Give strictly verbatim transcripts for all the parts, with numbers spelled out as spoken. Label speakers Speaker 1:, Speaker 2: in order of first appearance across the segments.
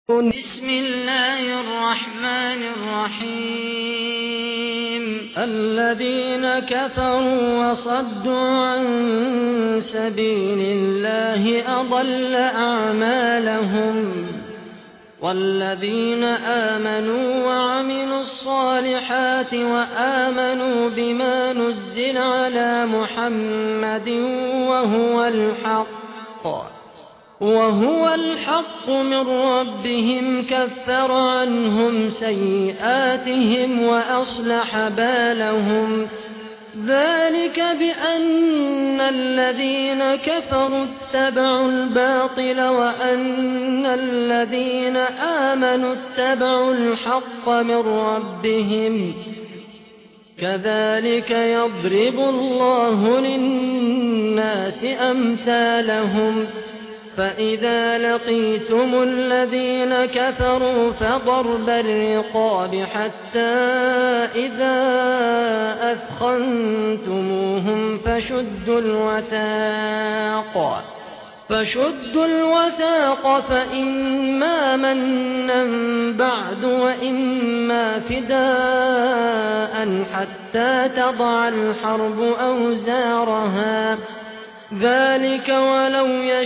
Speaker 1: بسم الله الرحمن الرحيم الذين كفروا وصدوا عن سبيل الله أضل أعمالهم والذين آمنوا وعملوا الصالحات وآمنوا بما نزل على محمد وهو الحق وهو الحق من ربهم كفر عنهم سيئاتهم وأصلح بالهم ذلك بأن الذين كفروا اتبعوا الباطل وأن الذين آمنوا اتبعوا الحق من ربهم كذلك يضرب الله للناس أمثالهم فإذا لقيتم الذين كفروا فضرب الرقاب حتى إذا أثخنتموهم فشدوا الوثاق فشدوا الوثاق فإما منا بعد وإما فداء حتى تضع الحرب أوزارها ذلك ولو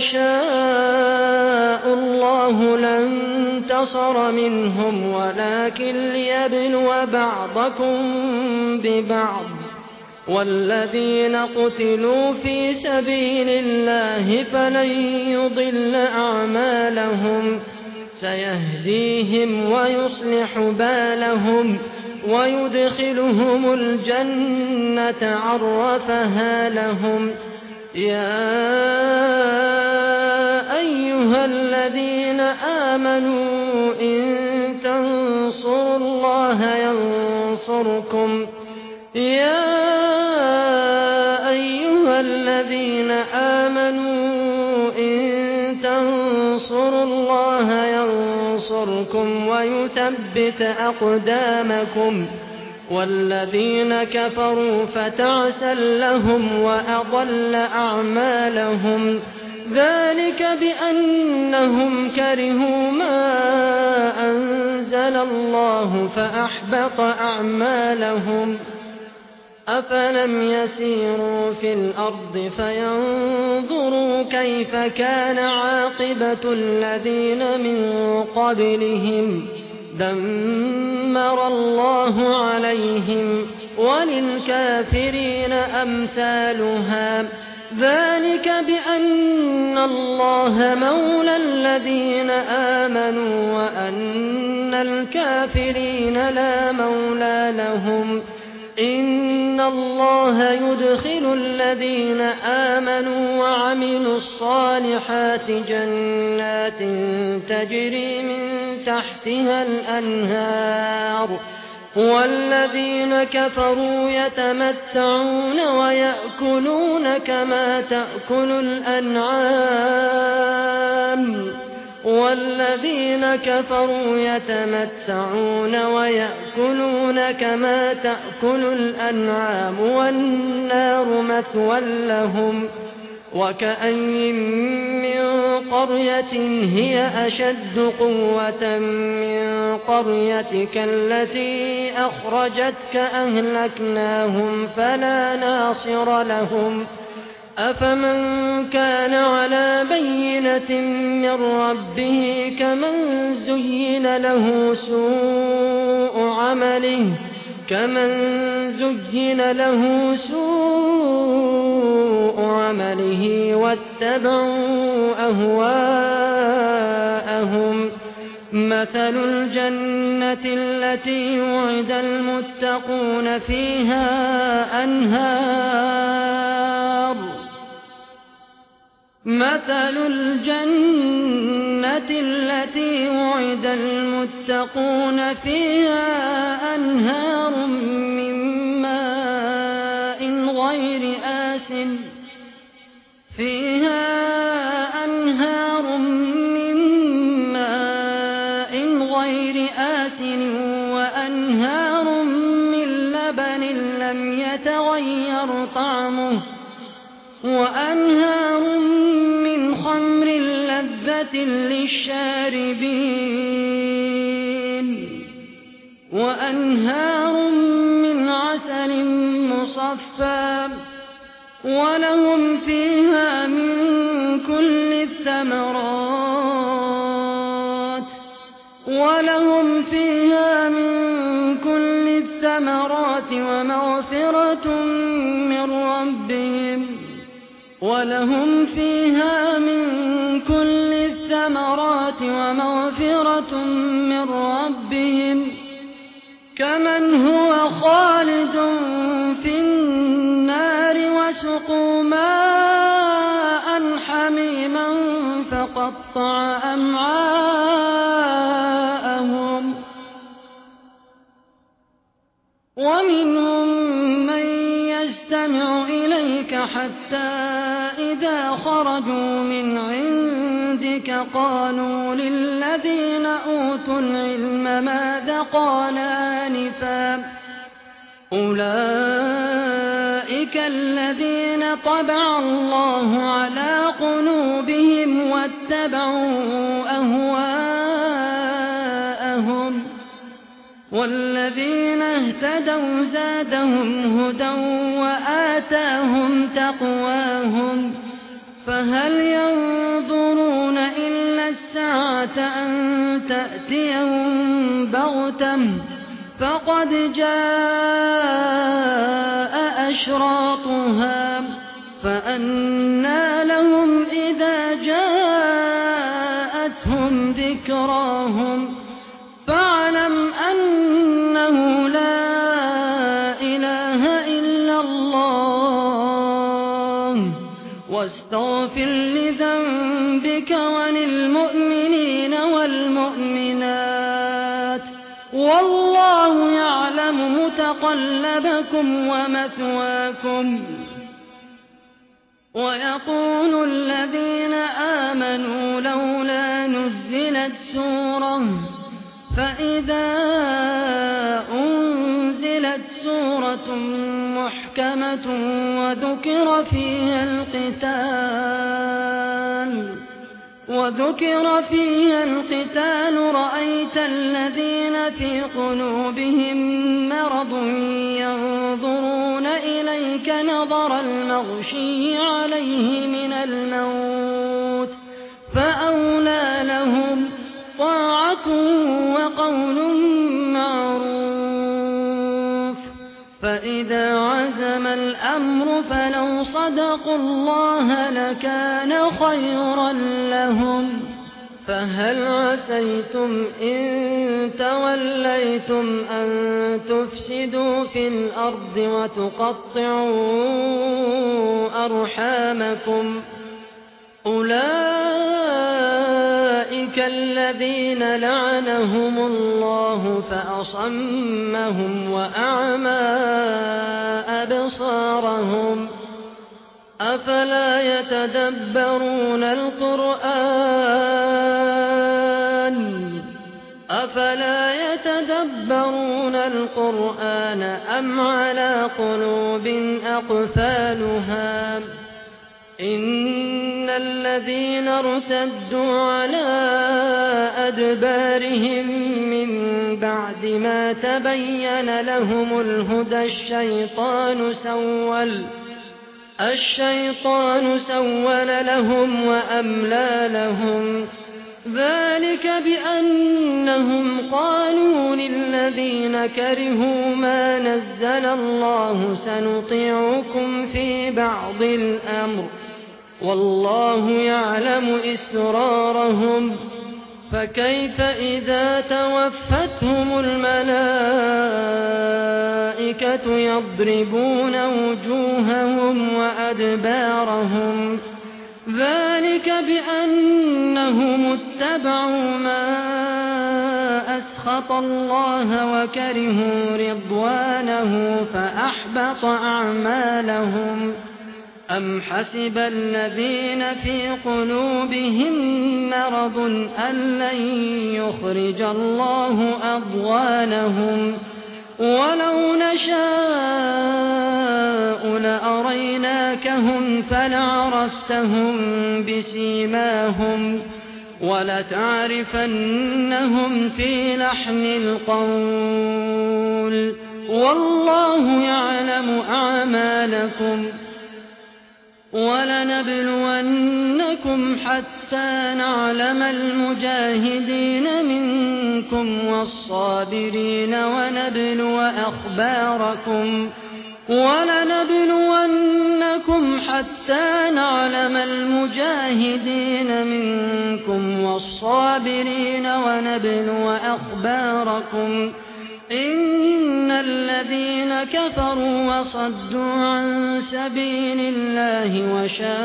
Speaker 1: يشاء الله لانتصر منهم ولكن ليبلو بعضكم ببعض والذين قتلوا في سبيل الله فلن يضل أعمالهم سيهديهم ويصلح بالهم ويدخلهم الجنة عرفها لهم يا أيها الذين آمنوا إن تنصروا الله ينصركم يا أيها الذين آمنوا إن تنصروا الله ينصركم ويثبت أقدامكم والذين كفروا فتعسا لهم وأضل أعمالهم ذلك بأنهم كرهوا ما أنزل الله فأحبط أعمالهم أفلم يسيروا في الأرض فينظروا كيف كان عاقبة الذين من قبلهم دمر الله عليهم وللكافرين أمثالها ذلك بأن الله مولى الذين آمنوا وأن الكافرين لا مولى لهم إن الله يدخل الذين آمنوا وعملوا الصالحات جنات تجري من تحتها الأنهار والذين كفروا يتمتعون ويأكلون كما تأكل الأنعام والذين كفروا يتمتعون ويأكلون كما تأكل الأنعام والنار مثوى لهم وكأين من قرية هي أشد قوة من قريتك التي أخرجتك أهلكناهم فلا ناصر لهم أفمن كان على بينة من ربه كمن زين له سوء عمله كمن زين له سوء عمله واتبعوا أهواءهم مثل الجنة التي وعد المتقون فيها أنهار مثل الجنة التي وعد المتقون فيها أنهار من ماء غير آسن فيها أنهار من ماء غير آسن وأنهار من لبن لم يتغير طعمه وأنهار من خمر لذة للشاربين وأنهار من عسل مصفى ولهم فيها من كل الثمرات ولهم فيها من كل الثمرات ومغفرة من ربهم ولهم فيها من كل الثمرات ومغفرة من ربهم كمن هو خالد في النار وسقوا ماء حميما فقطع أمعاءهم ومنهم من يستمع إليك حتى إذا خرجوا من عندك قالوا للذين أوتوا العلم ماذا قال آنفا أولئك الذين طبع الله على قلوبهم واتبعوا أهواءهم والذين اهتدوا زادهم هدى وآتاهم تقواهم فهل ينظرون إلا الساعة أن تأتيهم بغتة فقد جاء أشراطها فأنى لهم إذا جاءتهم ذكراهم فاعلم أنه لا إله إلا الله واستغفر لذنبك وللمؤمنين والمؤمنات والله يعلم متقلبكم ومثواكم ويقول الذين آمنوا لولا نزلت سورة فإذا أنزلت سورة محكمة وذكر فيها القتال وذكر فيها القتال رأيت الذين في قلوبهم مرض ينظرون إليك نظر المغشي عليه من الموت فأولى لهم طاعة وقول معروف فإذا عزم الأمر فلو صدقوا الله لكان خيرا لهم فهل عسيتم إن توليتم أن تفسدوا في الأرض وتقطعوا أرحامكم أولئك الذين لعنهم الله فأصمهم وأعمى أبصارهم أفلا يتدبرون القرآن أفلا يتدبرون القرآن أم على قلوب أقفالها إن الذين ارتدوا على أدبارهم من بعد ما تبين لهم الهدى الشيطان سول الشيطان سول لهم وأملى لهم ذلك بأنهم قالوا للذين كرهوا ما نزل الله سنطيعكم في بعض الأمر والله يعلم إسرارهم فكيف إذا توفتهم الملائكة يضربون وجوههم وأدبارهم ذلك بأنهم اتبعوا ما أسخط الله وكرهوا رضوانه فأحبط أعمالهم أم حسب الذين في قلوبهم مرض أن لن يخرج الله أضغانهم ولو نشاء لأريناكهم فلعرفتهم بسيماهم وَلَتَعْرِفَنَّهُمْ فِي لَحْنِ الْقَوْلِ وَاللَّهُ يَعْلَمُ أَعْمَالَكُمْ وَلَنَبْلُوَنَّكُمْ حَتَّى نَعْلَمَ الْمُجَاهِدِينَ مِنكُمْ وَالصَّابِرِينَ وَنَبْلُوَ أَخْبَارَكُمْ وَلَنَبْلُوَنَّكُمْ حَتَّى نَعْلَمَ الْمُجَاهِدِينَ مِنكُمْ وَالصَّابِرِينَ وَنَبْلُوَ أَخْبَارَكُمْ إِنَّ الَّذِينَ كَفَرُوا وَصَدُّوا عَن سَبِيلِ اللَّهِ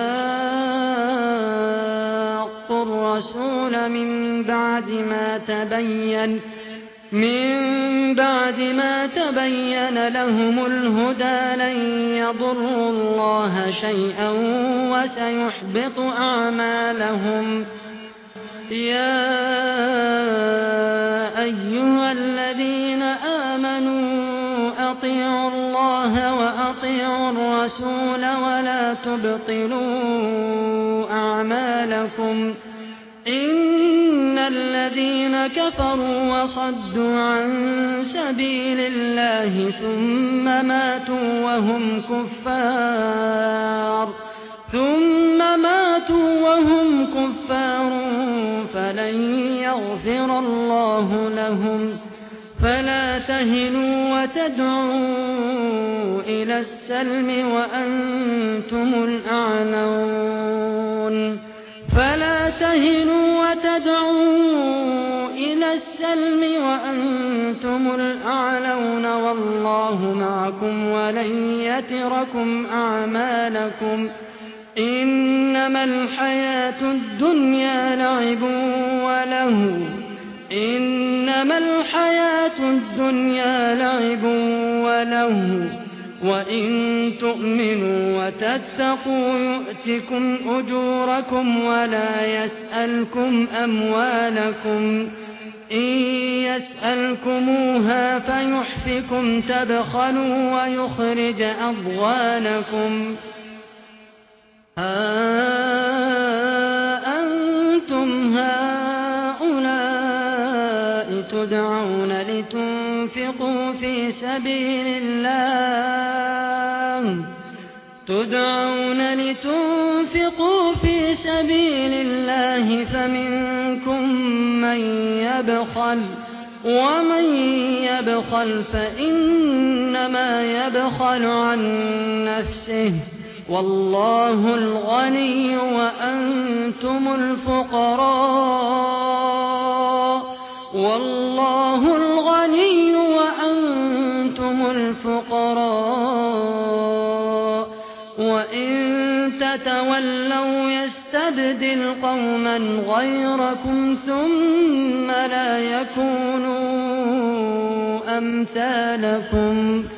Speaker 1: وَشَاقُّوا الرَّسُولَ مِن بَعْدِ مَا تَبَيَّنَ من بعد ما تبين لهم الهدى لن يضروا الله شيئا وسيحبط أعمالهم يا أيها الذين آمنوا أطيعوا الله وأطيعوا الرسول ولا تبطلوا أعمالكم إن الذين كفروا وصدوا عن سبيل الله ثم ماتوا وهم كفار ثم ماتوا وهم كفار فلن يغفر الله لهم فلا تهنوا وتدعوا إلى السلم وأنتم الأعلون فلا تهنوا وتدعوا إلى السلم وأنتم الأعلون والله معكم ولن يتركم أعمالكم إنما الحياة الدنيا لعب وله إنما الحياة الدنيا لعب وله وإن تؤمنوا وتتقوا يؤتكم أجوركم ولا يسألكم أموالكم إن يسألكموها فيحفكم تبخلوا ويخرج أضغانكم ها أنتم هؤلاء تدعون لتنفقوا في سبيل الله تدعون لتنفقوا في سبيل الله فمنكم من يبخل ومن يبخل فإنما يبخل عن نفسه والله الغني وأنتم الفقراء والله الغني وأنتم الفقراء وإن تتولوا يستبدل قوما غيركم ثم لا يكونوا أمثالكم